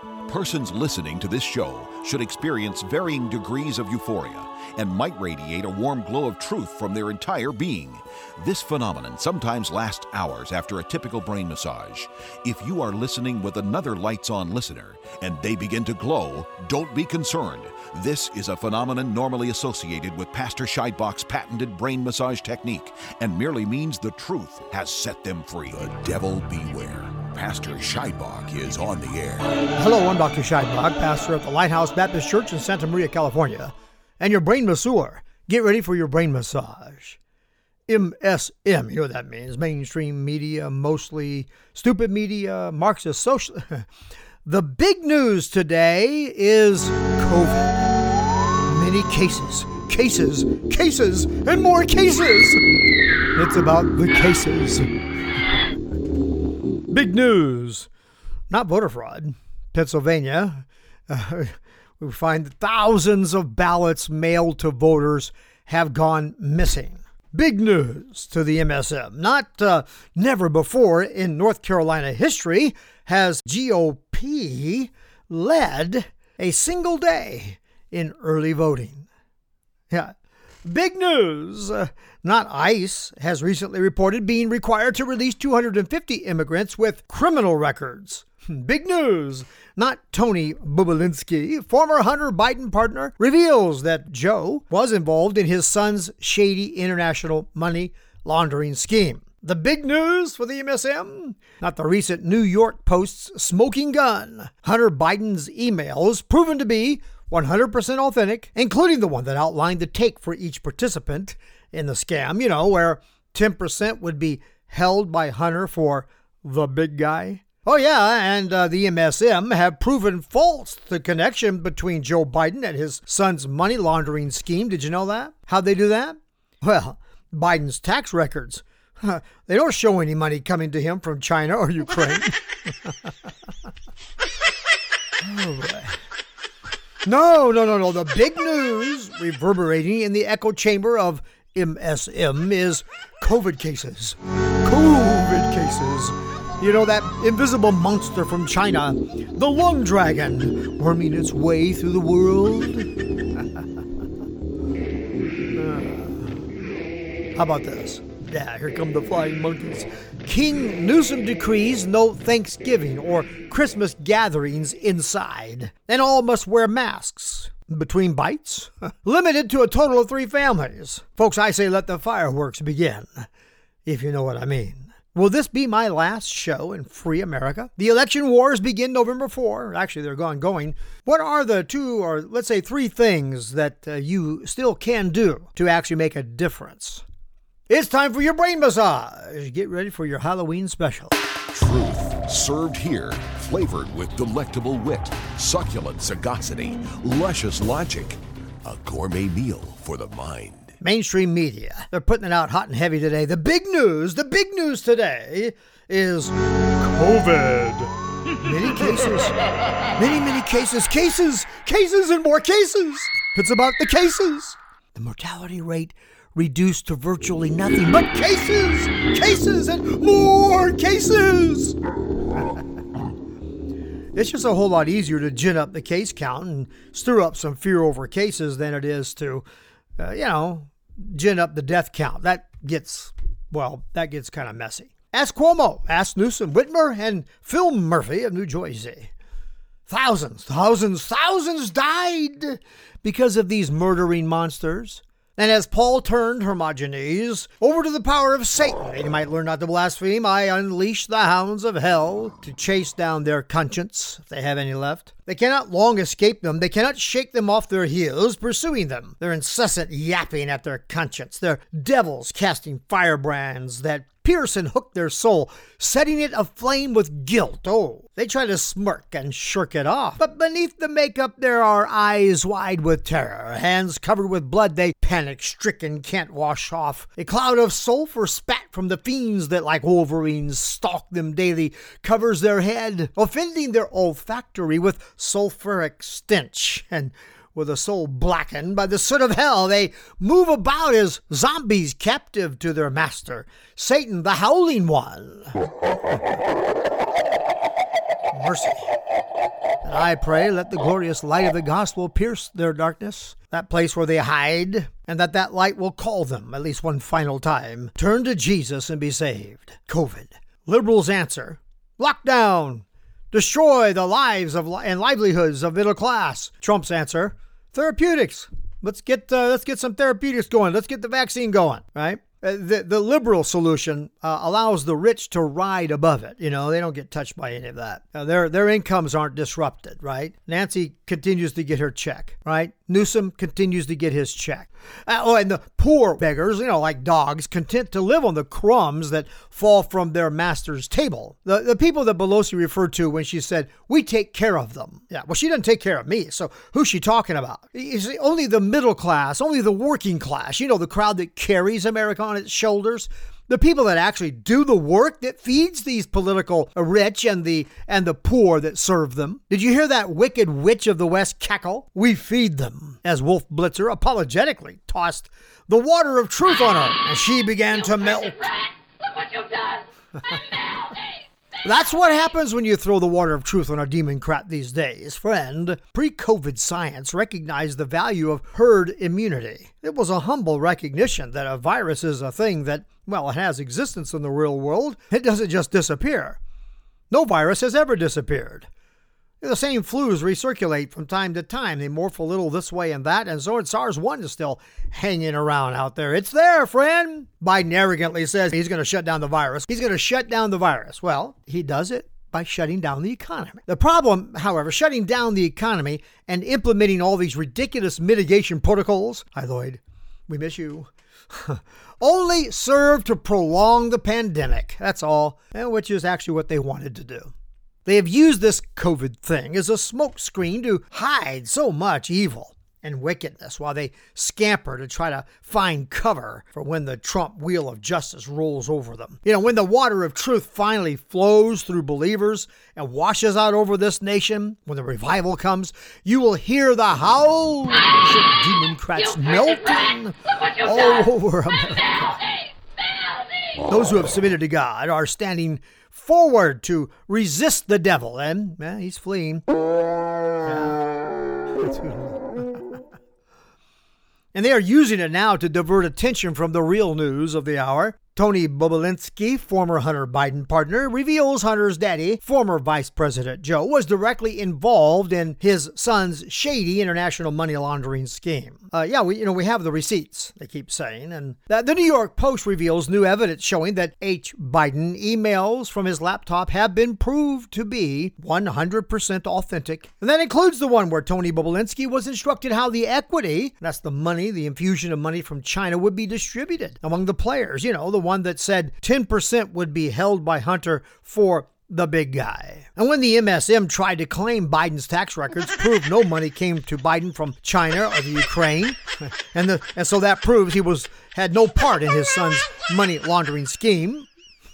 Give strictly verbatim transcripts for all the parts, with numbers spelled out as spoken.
Persons listening to this show should experience varying degrees of euphoria and might radiate a warm glow of truth from their entire being. This phenomenon sometimes lasts hours after a typical brain massage. If you are listening with another lights-on listener and they begin to glow, don't be concerned. This is a phenomenon normally associated with Pastor Scheidbach's patented brain massage technique and merely means the truth has set them free. The devil beware. Pastor Scheidbach is on the air. Hello, I'm Doctor Scheidbach, pastor at the Lighthouse Baptist Church in Santa Maria, California, and your brain masseur. Get ready for your brain massage. M S M, you know what that means. Mainstream media, mostly stupid media, Marxist social. The big news today is COVID. Many cases, cases, cases, and more cases. It's about the cases. Big news. Not voter fraud. Pennsylvania, uh, we find that thousands of ballots mailed to voters have gone missing. Big news to the M S M. Not uh, never before in North Carolina history has G O P led a single day in early voting. Yeah. Big news. Uh, not ICE has recently reported being required to release two hundred fifty immigrants with criminal records. Big news. Not Tony Bobulinski, former Hunter Biden partner, reveals that Joe was involved in his son's shady international money laundering scheme. The big news for the M S M? Not the recent New York Post's smoking gun. Hunter Biden's emails proven to be one hundred percent authentic, including the one that outlined the take for each participant in the scam, you know, where ten percent would be held by Hunter for the big guy. Oh yeah, and uh, the M S M have proven false the connection between Joe Biden and his son's money laundering scheme. Did you know that? How'd they do that? Well, Biden's tax records. Huh, they don't show any money coming to him from China or Ukraine. Oh, boy. No, no, no, no. The big news reverberating in the echo chamber of M S M is COVID cases. COVID cases. You know, that invisible monster from China, the lung dragon, worming its way through the world. uh, how about this? Yeah, here come the flying monkeys. King Newsom decrees no Thanksgiving or Christmas gatherings inside, and all must wear masks between bites. Limited to a total of three families. Folks, I say let the fireworks begin, if you know what I mean. Will this be my last show in free America? The election wars begin November fourth. Actually, they're gone going. What are the two or let's say three things that uh, you still can do to actually make a difference? It's time for your brain massage. Get ready for your Halloween special. Truth served here, flavored with delectable wit, succulent sagacity, luscious logic. A gourmet meal for the mind. Mainstream media, they're putting it out hot and heavy today. The big news, the big news today is COVID. Many cases, many, many cases, cases, cases and more cases. It's about the cases. The mortality rate reduced to virtually nothing but cases, cases and more cases. It's just a whole lot easier to gin up the case count and stir up some fear over cases than it is to, uh, you know, gin up the death count. That gets, well, that gets kind of messy. Ask Cuomo, ask Newsom, Whitmer, and Phil Murphy of New Jersey. Thousands, thousands, thousands died because of these murdering monsters. And as Paul turned Hermogenes over to the power of Satan, that he might learn not to blaspheme, I unleash the hounds of hell to chase down their conscience, if they have any left. They cannot long escape them. They cannot shake them off their heels, pursuing them. Their incessant yapping at their conscience. Their devils casting firebrands that pierce and hook their soul, setting it aflame with guilt. Oh, they try to smirk and shirk it off. But beneath the makeup there are eyes wide with terror, hands covered with blood they panic-stricken can't wash off. A cloud of sulfur spat from the fiends that like wolverines stalk them daily covers their head, offending their olfactory with sulfuric stench. And with a soul blackened by the soot of hell, they move about as zombies captive to their master, Satan, the Howling One. Mercy. I pray, let the glorious light of the gospel pierce their darkness, that place where they hide, and that that light will call them, at least one final time, turn to Jesus and be saved. COVID. Liberals' answer, lockdown. Destroy the lives of and livelihoods of middle class. Trump's answer, therapeutics. Let's get uh, let's get some therapeutics going. Let's get the vaccine going, right? Uh, the the liberal solution uh, allows the rich to ride above it. You know, they don't get touched by any of that. Uh, their their incomes aren't disrupted, right? Nancy continues to get her check, right? Newsom continues to get his check. Uh, oh, and the poor beggars, you know, like dogs, content to live on the crumbs that fall from their master's table. The the people that Pelosi referred to when she said, we take care of them. Yeah, well, she doesn't take care of me, so who's she talking about? You see, only the middle class, only the working class, you know, the crowd that carries America on its shoulders. The people that actually do the work that feeds these political rich and the and the poor that serve them. Did you hear that wicked witch of the West cackle? We feed them, as Wolf Blitzer apologetically tossed the water of truth on her, and she began to melt. Look what you've done. I'm melting. That's what happens when you throw the water of truth on a democrat these days, friend. Pre-COVID science recognized the value of herd immunity. It was a humble recognition that a virus is a thing that, well, it has existence in the real world. It doesn't just disappear. No virus has ever disappeared. The same flus recirculate from time to time. They morph a little this way and that, and so SARS one is still hanging around out there. It's there, friend. Biden arrogantly says he's going to shut down the virus. He's going to shut down the virus. Well, he does it by shutting down the economy. The problem, however, shutting down the economy and implementing all these ridiculous mitigation protocols, hi Lloyd, we miss you, only serve to prolong the pandemic. That's all, which is actually what they wanted to do. They have used this COVID thing as a smokescreen to hide so much evil and wickedness while they scamper to try to find cover for when the Trump wheel of justice rolls over them. You know, when the water of truth finally flows through believers and washes out over this nation, when the revival comes, you will hear the howls of democrats melting all over America. Those who have submitted to God are standing forward to resist the devil, and eh, he's fleeing. Yeah. And they are using it now to divert attention from the real news of the hour. Tony Bobulinski, former Hunter Biden partner, reveals Hunter's daddy, former Vice President Joe, was directly involved in his son's shady international money laundering scheme. Uh, yeah, we you know we have the receipts, they keep saying. And the, the New York Post reveals new evidence showing that H. Biden emails from his laptop have been proved to be one hundred percent authentic. And that includes the one where Tony Bobulinski was instructed how the equity, that's the money, the infusion of money from China, would be distributed among the players. You know, the one that said ten percent would be held by Hunter for the big guy. And when the M S M tried to claim Biden's tax records proved no money came to Biden from China or the Ukraine, and the, and so that proves he was had no part in his son's money laundering scheme.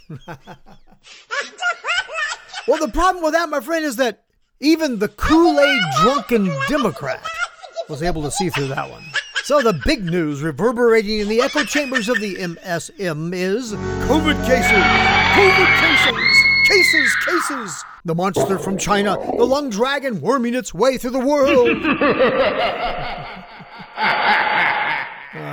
Well, the problem with that, my friend, is that even the Kool-Aid drunken Democrat was able to see through that one. So the big news reverberating in the echo chambers of the M S M is COVID cases, COVID cases, cases, cases. The monster from China, the lung dragon worming its way through the world. uh,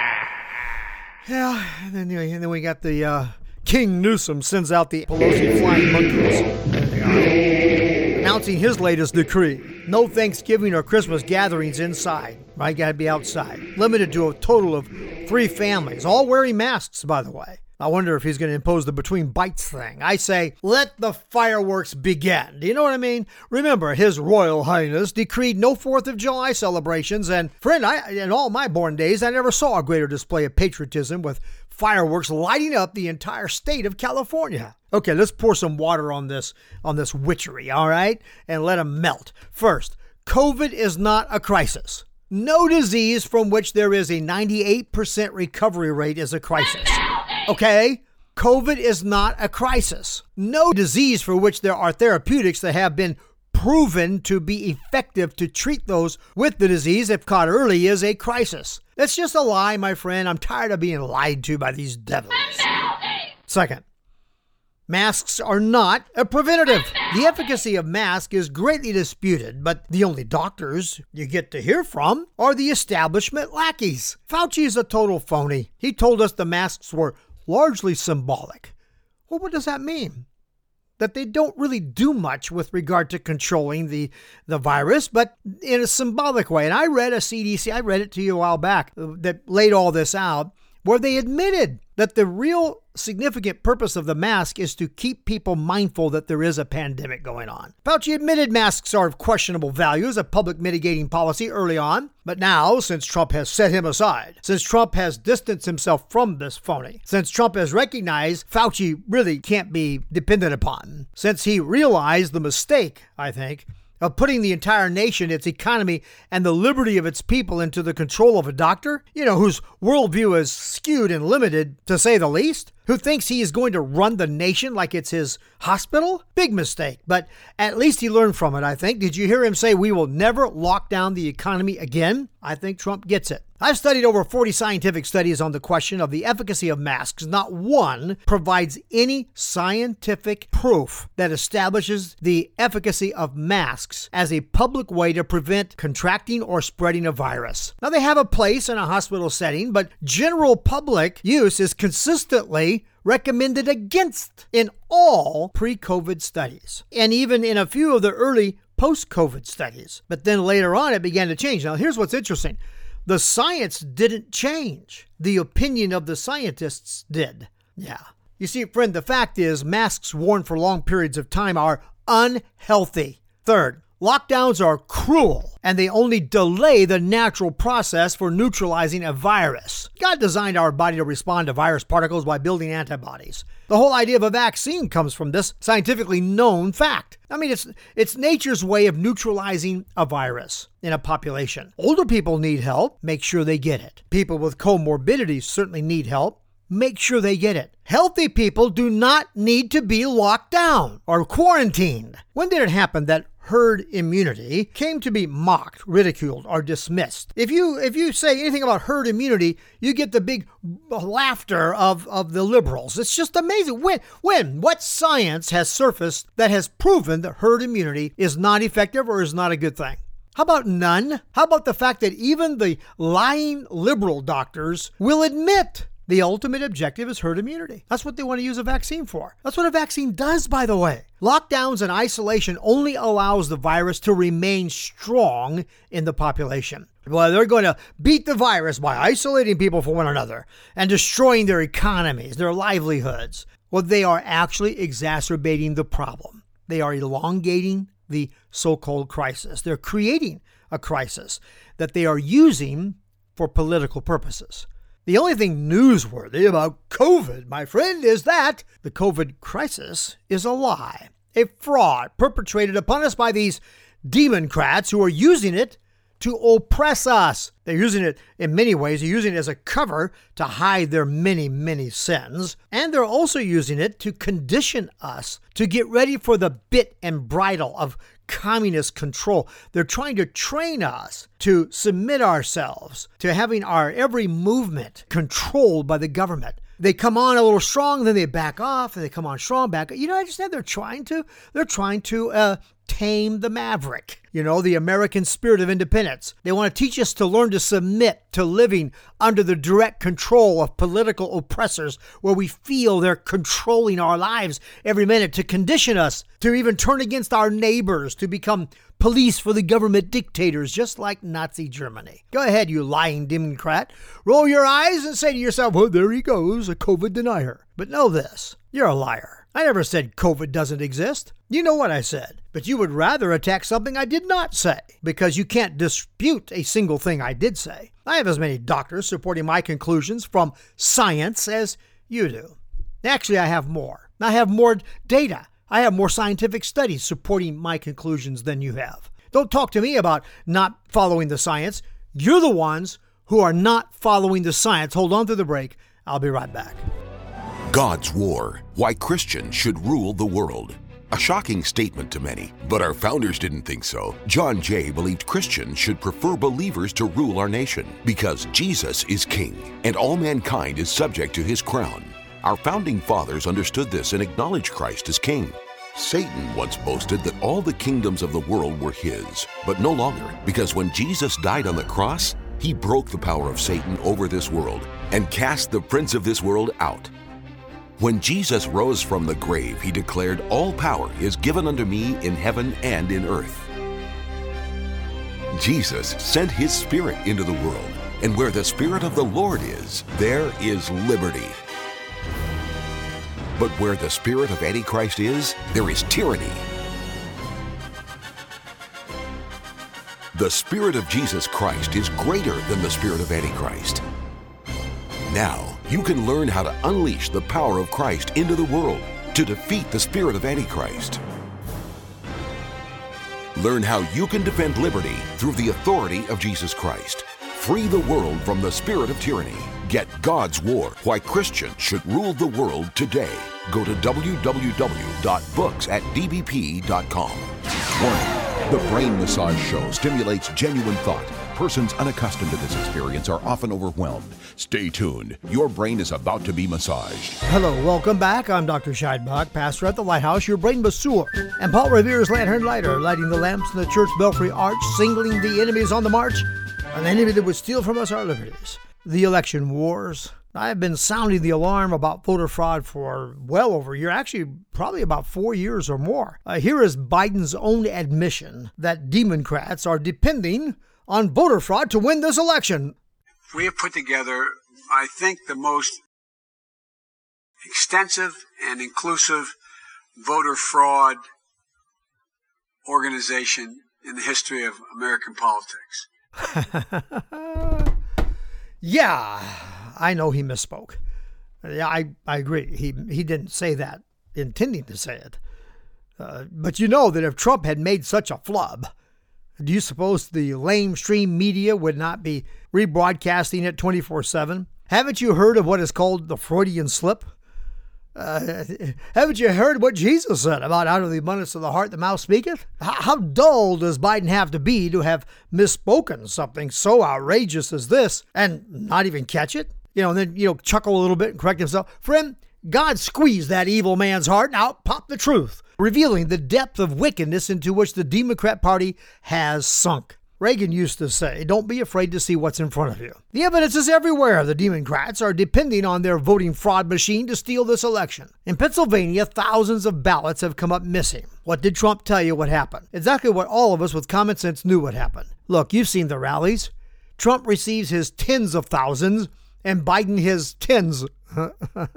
yeah, and then, and then we got the uh, King Newsom sends out the Pelosi flying monkeys. There they are. Announcing his latest decree. No Thanksgiving or Christmas gatherings inside. Right? Gotta be outside. Limited to a total of three families, all wearing masks, by the way. I wonder if he's going to impose the between bites thing. I say, let the fireworks begin. Do you know what I mean? Remember, His Royal Highness decreed no fourth of July celebrations. And friend, I, in all my born days, I never saw a greater display of patriotism with fireworks lighting up the entire state of California. Okay, let's pour some water on this, on this witchery, all right? And let them melt. First, COVID is not a crisis. No disease from which there is a ninety-eight percent recovery rate is a crisis. Okay? COVID is not a crisis. No disease for which there are therapeutics that have been proven to be effective to treat those with the disease if caught early is a crisis. That's just a lie, my friend. I'm tired of being lied to by these devils. Second, Masks are not a preventative. The efficacy of masks is greatly disputed, but the only doctors you get to hear from are the establishment lackeys. Fauci is a total phony. He told us the masks were largely symbolic. Well, what does that mean? That they don't really do much with regard to controlling the, the virus, but in a symbolic way. And I read a C D C, I read it to you a while back, that laid all this out, where they admitted that the real significant purpose of the mask is to keep people mindful that there is a pandemic going on. Fauci admitted masks are of questionable value as a public mitigating policy early on, but now, since Trump has set him aside, since Trump has distanced himself from this phony, since Trump has recognized Fauci really can't be depended upon, since he realized the mistake, I think, of putting the entire nation, its economy, and the liberty of its people into the control of a doctor, you know, whose worldview is skewed and limited, to say the least, who thinks he is going to run the nation like it's his hospital? Big mistake, but at least he learned from it, I think. Did you hear him say we will never lock down the economy again? I think Trump gets it. I've studied over forty scientific studies on the question of the efficacy of masks. Not one provides any scientific proof that establishes the efficacy of masks as a public way to prevent contracting or spreading a virus. Now, they have a place in a hospital setting, but general public use is consistently recommended against in all pre-COVID studies, and even in a few of the early post-COVID studies. But then later on, it began to change. Now, here's what's interesting. The science didn't change. The opinion of the scientists did. Yeah. You see, friend, the fact is masks worn for long periods of time are unhealthy. Third, lockdowns are cruel, and they only delay the natural process for neutralizing a virus. God designed our body to respond to virus particles by building antibodies. The whole idea of a vaccine comes from this scientifically known fact. I mean, it's it's nature's way of neutralizing a virus in a population. Older people need help. Make sure they get it. People with comorbidities certainly need help. Make sure they get it. Healthy people do not need to be locked down or quarantined. When did it happen that herd immunity came to be mocked, ridiculed, or dismissed? If you if you say anything about herd immunity, you get the big laughter of, of the liberals. It's just amazing. When, when, what science has surfaced that has proven that herd immunity is not effective or is not a good thing? How about none? How about the fact that even the lying liberal doctors will admit the ultimate objective is herd immunity? That's what they want to use a vaccine for. That's what a vaccine does, by the way. Lockdowns and isolation only allows the virus to remain strong in the population. Well, they're going to beat the virus by isolating people from one another and destroying their economies, their livelihoods. Well, they are actually exacerbating the problem. They are elongating the so-called crisis. They're creating a crisis that they are using for political purposes. The only thing newsworthy about COVID, my friend, is that the COVID crisis is a lie, a fraud perpetrated upon us by these democrats who are using it to oppress us. They're using it in many ways. They're using it as a cover to hide their many, many sins. And they're also using it to condition us to get ready for the bit and bridle of communist control. They're trying to train us to submit ourselves to having our every movement controlled by the government. They come on a little strong, then they back off, and they come on strong, back. You know, I understand they're trying to, they're trying to uh, tame the maverick, you know, the American spirit of independence. They want to teach us to learn to submit to living under the direct control of political oppressors, where we feel they're controlling our lives every minute, to condition us to even turn against our neighbors, to become police for the government dictators, just like Nazi Germany. Go ahead, you lying Democrat. Roll your eyes and say to yourself, well, there he goes, a COVID denier. But know this, you're a liar. I never said COVID doesn't exist. You know what I said. But you would rather attack something I did not say, because you can't dispute a single thing I did say. I have as many doctors supporting my conclusions from science as you do. Actually, I have more. I have more data. I have more scientific studies supporting my conclusions than you have. Don't talk to me about not following the science. You're the ones who are not following the science. Hold on to the break. I'll be right back. God's War, Why Christians Should Rule the World. A shocking statement to many, but our founders didn't think so. John Jay believed Christians should prefer believers to rule our nation because Jesus is king and all mankind is subject to his crown. Our founding fathers understood this and acknowledged Christ as king. Satan once boasted that all the kingdoms of the world were his, but no longer, because when Jesus died on the cross, he broke the power of Satan over this world and cast the prince of this world out. When Jesus rose from the grave, he declared, "All power is given unto me in heaven and in earth." Jesus sent his Spirit into the world, and where the Spirit of the Lord is, there is liberty. But where the spirit of Antichrist is, there is tyranny. The Spirit of Jesus Christ is greater than the spirit of Antichrist. Now, you can learn how to unleash the power of Christ into the world to defeat the spirit of Antichrist. Learn how you can defend liberty through the authority of Jesus Christ. Free the world from the spirit of tyranny. Get God's War, Why Christians Should Rule the World Today. Go to w w w dot books at d b p dot com. Warning: the Brain Massage Show stimulates genuine thought. Persons unaccustomed to this experience are often overwhelmed. Stay tuned. Your brain is about to be massaged. Hello, welcome back. I'm Doctor Scheidbach, pastor at the Lighthouse, your brain masseur, and Paul Revere's lantern lighter, lighting the lamps in the church belfry arch, singling the enemies on the march, an enemy that would steal from us our liberties. The election wars. I have been sounding the alarm about voter fraud for well over a year, actually probably about four years or more. Uh, here is Biden's own admission that Democrats are depending on voter fraud to win this election. We have put together, I think, the most extensive and inclusive voter fraud organization in the history of American politics. Yeah, I know he misspoke. Yeah, I, I agree. He he didn't say that intending to say it. Uh, but you know that if Trump had made such a flub, do you suppose the lamestream media would not be rebroadcasting it twenty-four seven? Haven't you heard of what is called the Freudian slip? Uh, haven't you heard what Jesus said about out of the abundance of the heart the mouth speaketh? How, how dull does Biden have to be to have misspoken something so outrageous as this and not even catch it? You know, and then, you know, chuckle a little bit and correct himself. Friend, God squeezed that evil man's heart and out popped the truth, revealing the depth of wickedness into which the Democrat Party has sunk. Reagan used to say, don't be afraid to see what's in front of you. The evidence is everywhere. The Democrats are depending on their voting fraud machine to steal this election. In Pennsylvania, thousands of ballots have come up missing. What did Trump tell you what happened? Exactly what all of us with common sense knew would happen. Look, you've seen the rallies. Trump receives his tens of thousands and Biden his tens. uh,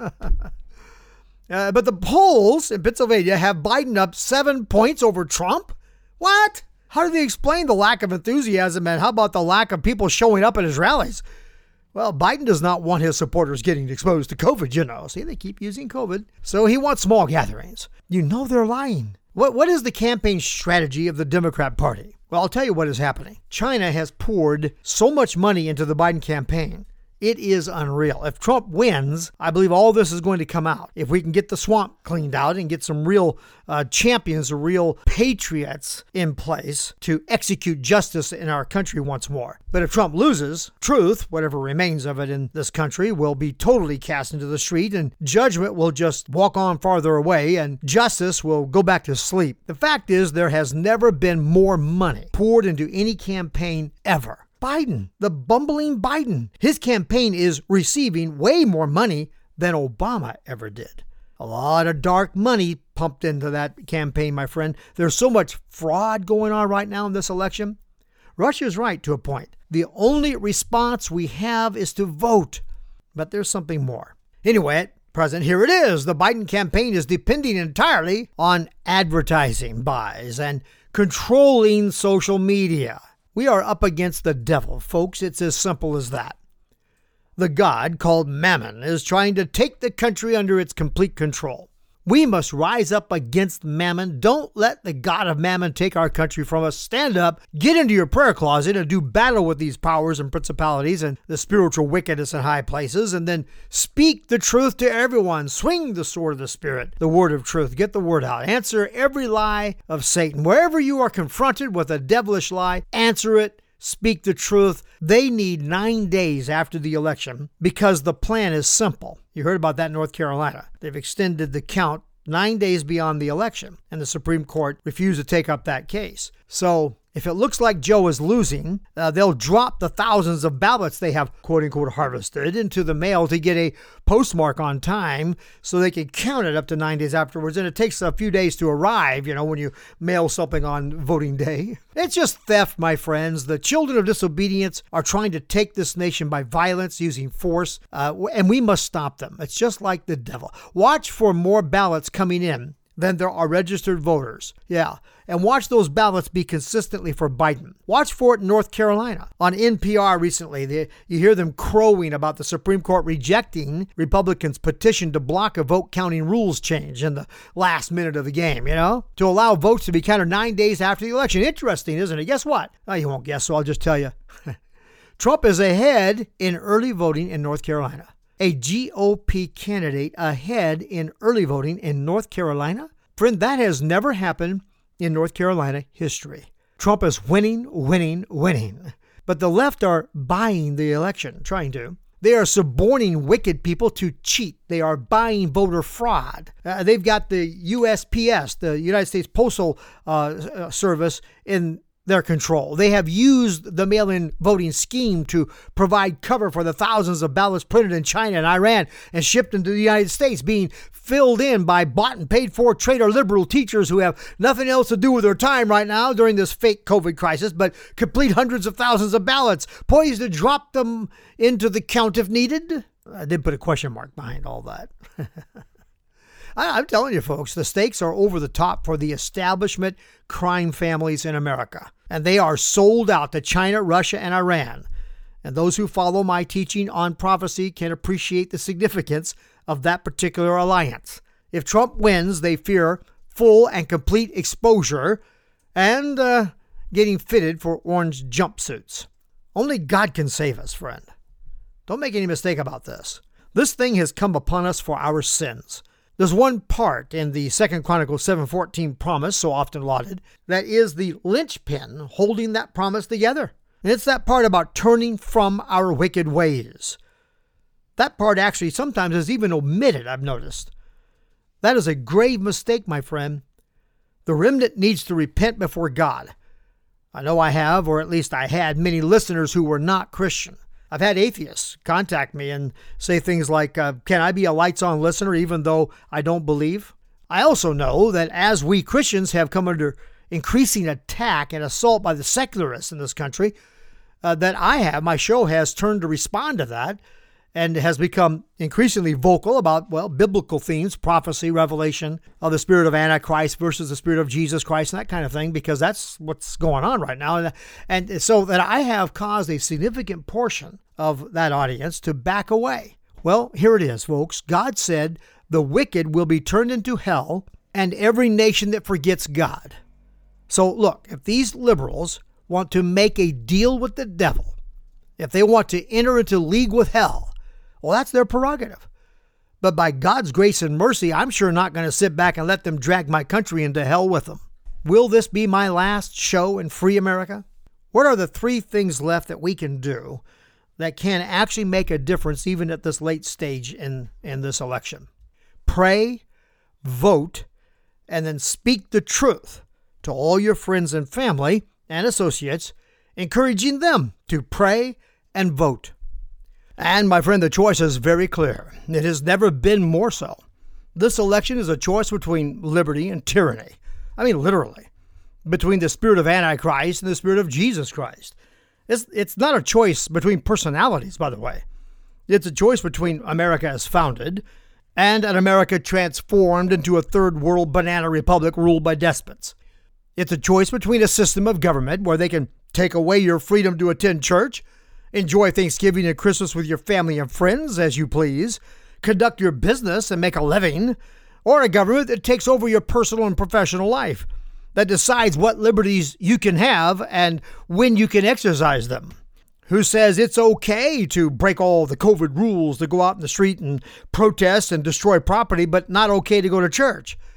but the polls in Pennsylvania have Biden up seven points over Trump? What? How do they explain the lack of enthusiasm, and how about the lack of people showing up at his rallies? Well, Biden does not want his supporters getting exposed to COVID, you know. See, they keep using COVID. So he wants small gatherings. You know they're lying. What What is the campaign strategy of the Democrat Party? Well, I'll tell you what is happening. China has poured so much money into the Biden campaign. It is unreal. If Trump wins, I believe all this is going to come out. If we can get the swamp cleaned out and get some real uh, champions, real patriots in place to execute justice in our country once more. But if Trump loses, truth, whatever remains of it in this country, will be totally cast into the street, and judgment will just walk on farther away, and justice will go back to sleep. The fact is, there has never been more money poured into any campaign ever. Biden, the bumbling Biden. His campaign is receiving way more money than Obama ever did. A lot of dark money pumped into that campaign, my friend. There's so much fraud going on right now in this election. Russia's right to a point. The only response we have is to vote. But there's something more. Anyway, at present, here it is. The Biden campaign is depending entirely on advertising buys and controlling social media. We are up against the devil, folks. It's as simple as that. The god called Mammon is trying to take the country under its complete control. We must rise up against Mammon. Don't let the god of Mammon take our country from us. Stand up, get into your prayer closet, and do battle with these powers and principalities and the spiritual wickedness in high places, and then speak the truth to everyone. Swing the sword of the Spirit, the word of truth. Get the word out. Answer every lie of Satan. Wherever you are confronted with a devilish lie, answer it. Speak the Truth, they need nine days after the election because the plan is simple. You heard about that in North Carolina. They've extended the count nine days beyond the election, and the Supreme Court refused to take up that case. So if it looks like Joe is losing, uh, they'll drop the thousands of ballots they have, quote-unquote, harvested into the mail to get a postmark on time so they can count it up to nine days afterwards. And it takes a few days to arrive, you know, when you mail something on voting day. It's just theft, my friends. The children of disobedience are trying to take this nation by violence using force, uh, and we must stop them. It's just like the devil. Watch for more ballots coming in than there are registered voters. Yeah. And watch those ballots be consistently for Biden. Watch for it in North Carolina. On N P R recently, they, you hear them crowing about the Supreme Court rejecting Republicans' petition to block a vote counting rules change in the last minute of the game, you know, to allow votes to be counted nine days after the election. Interesting, isn't it? Guess what? Oh, you won't guess, so I'll just tell you. Trump is ahead in early voting in North Carolina. A G O P candidate ahead in early voting in North Carolina? Friend, that has never happened in North Carolina history. Trump is winning, winning, winning. But the left are buying the election, trying to. They are suborning wicked people to cheat. They are buying voter fraud. Uh, they've got the U S P S, the United States Postal uh, Service, in their control. They have used the mail-in voting scheme to provide cover for the thousands of ballots printed in China and Iran and shipped into the United States, being filled in by bought and paid for traitor liberal teachers who have nothing else to do with their time right now during this fake COVID crisis, but complete hundreds of thousands of ballots, poised to drop them into the count if needed. I did put a question mark behind all that. I'm telling you, folks, the stakes are over the top for the establishment crime families in America. And they are sold out to China, Russia, and Iran. And those who follow my teaching on prophecy can appreciate the significance of that particular alliance. If Trump wins, they fear full and complete exposure and uh, getting fitted for orange jumpsuits. Only God can save us, friend. Don't make any mistake about this. This thing has come upon us for our sins. There's one part in the Second Chronicles seven fourteen promise, so often lauded, that is the linchpin holding that promise together. And it's that part about turning from our wicked ways. That part actually sometimes is even omitted, I've noticed. That is a grave mistake, my friend. The remnant needs to repent before God. I know I have, or at least I had, many listeners who were not Christian. I've had atheists contact me and say things like, uh, can I be a lights-on listener even though I don't believe? I also know that as we Christians have come under increasing attack and assault by the secularists in this country, uh, that I have, my show has turned to respond to that and has become increasingly vocal about, well, biblical themes, prophecy, revelation of the spirit of Antichrist versus the spirit of Jesus Christ and that kind of thing, because that's what's going on right now. And, and so that I have caused a significant portion of that audience to back away. Well, here it is, folks. God said the wicked will be turned into hell and every nation that forgets God. So look, if these liberals want to make a deal with the devil, if they want to enter into league with hell, well, that's their prerogative. But by God's grace and mercy, I'm sure not going to sit back and let them drag my country into hell with them. Will this be my last show in free America? What are the three things left that we can do that can actually make a difference even at this late stage in, in this election? Pray, vote, and then speak the truth to all your friends and family and associates, encouraging them to pray and vote. And my friend, the choice is very clear. It has never been more so. This election is a choice between liberty and tyranny. I mean, literally. Between the spirit of Antichrist and the spirit of Jesus Christ. It's, it's not a choice between personalities, by the way. It's a choice between America as founded and an America transformed into a third world banana republic ruled by despots. It's a choice between a system of government where they can take away your freedom to attend church, enjoy Thanksgiving and Christmas with your family and friends as you please, conduct your business and make a living, or a government that takes over your personal and professional life, that decides what liberties you can have and when you can exercise them, who says it's okay to break all the COVID rules, to go out in the street and protest and destroy property, but not okay to go to church.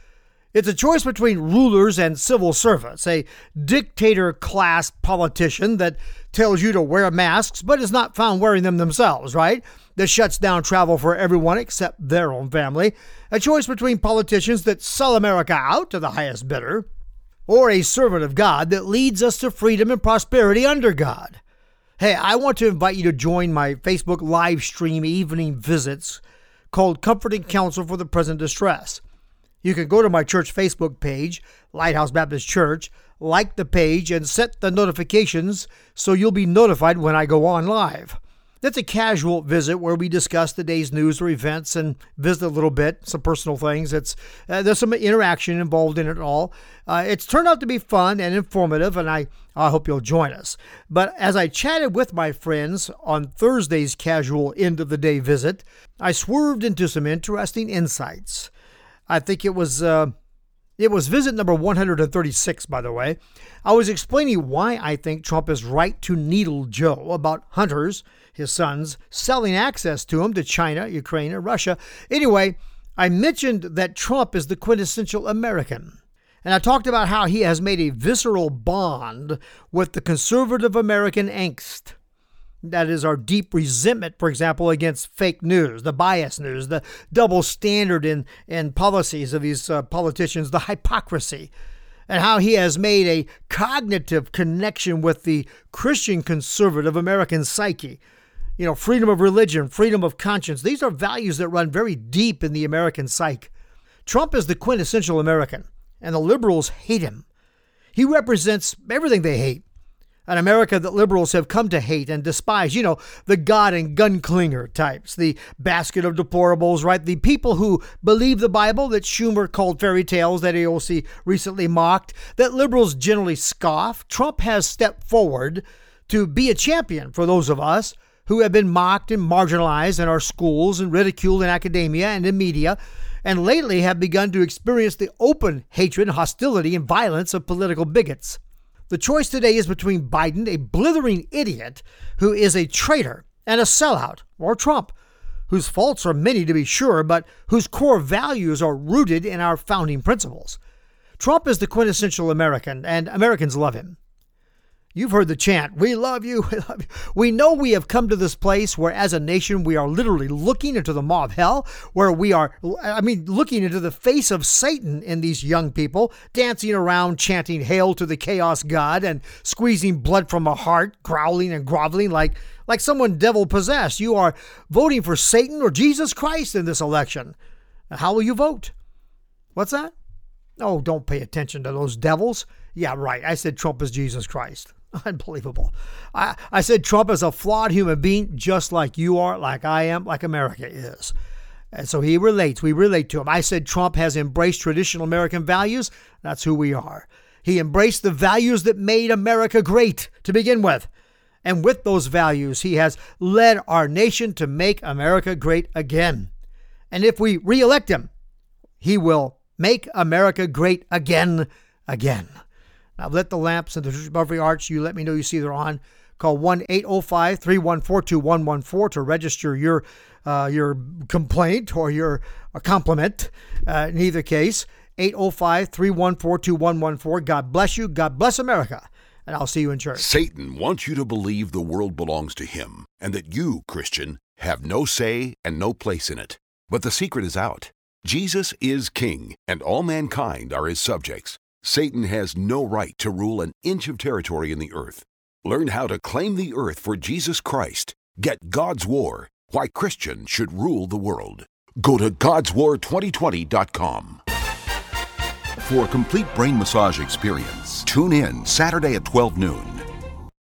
It's a choice between rulers and civil servants, a dictator-class politician that tells you to wear masks but is not found wearing them themselves, right? That shuts down travel for everyone except their own family. A choice between politicians that sell America out to the highest bidder, or a servant of God that leads us to freedom and prosperity under God. Hey, I want to invite you to join my Facebook live stream evening visits called Comforting Counsel for the Present Distress. You can go to my church Facebook page, Lighthouse Baptist Church, like the page, and set the notifications so you'll be notified when I go on live. That's a casual visit where we discuss the day's news or events and visit a little bit, some personal things. It's uh, there's some interaction involved in it all. Uh, it's turned out to be fun and informative, and I, I hope you'll join us. But as I chatted with my friends on Thursday's casual end-of-the-day visit, I swerved into some interesting insights. I think it was uh, it was visit number one hundred thirty-six, by the way. I was explaining why I think Trump is right to needle Joe about Hunter's, his sons, selling access to him to China, Ukraine, and Russia. Anyway, I mentioned that Trump is the quintessential American. And I talked about how he has made a visceral bond with the conservative American angst. That is our deep resentment, for example, against fake news, the biased news, the double standard in, in policies of these uh, politicians, the hypocrisy, and how he has made a cognitive connection with the Christian conservative American psyche. You know, freedom of religion, freedom of conscience. These are values that run very deep in the American psyche. Trump is the quintessential American, and the liberals hate him. He represents everything they hate. An America that liberals have come to hate and despise. You know, the God and gunklinger types, the basket of deplorables, right? The people who believe the Bible that Schumer called fairy tales, that A O C recently mocked, that liberals generally scoff. Trump has stepped forward to be a champion for those of us who have been mocked and marginalized in our schools and ridiculed in academia and in media, and lately have begun to experience the open hatred, hostility, and violence of political bigots. The choice today is between Biden, a blithering idiot who is a traitor and a sellout, or Trump, whose faults are many to be sure, but whose core values are rooted in our founding principles. Trump is the quintessential American, and Americans love him. You've heard the chant, "We love you, we love you." We know we have come to this place where as a nation we are literally looking into the maw of hell, where we are, I mean, looking into the face of Satan in these young people, dancing around chanting hail to the chaos god and squeezing blood from a heart, growling and groveling like, like someone devil-possessed. You are voting for Satan or Jesus Christ in this election. How will you vote? What's that? Oh, don't pay attention to those devils. Yeah, right. I said Trump is Jesus Christ. Unbelievable. I, I said Trump is a flawed human being just like you are, like I am, like America is. And so he relates. We relate to him. I said Trump has embraced traditional American values. That's who we are. He embraced the values that made America great to begin with. And with those values, he has led our nation to make America great again. And if we reelect him, he will make America great again, again. Now, lit the lamps in the Church of Every Arch. You let me know you see they're on. Call one eight oh five, three one four, two one one four to register your uh, your complaint or your uh, compliment. Uh, in either case, eight oh five, three one four, two one one four. God bless you. God bless America. And I'll see you in church. Satan wants you to believe the world belongs to him and that you, Christian, have no say and no place in it. But the secret is out. Jesus is king, and all mankind are his subjects. Satan has no right to rule an inch of territory in the earth. Learn how to claim the earth for Jesus Christ. Get God's War, Why Christians Should Rule the World. Go to gods war twenty twenty dot com. For a complete brain massage experience, tune in Saturday at twelve noon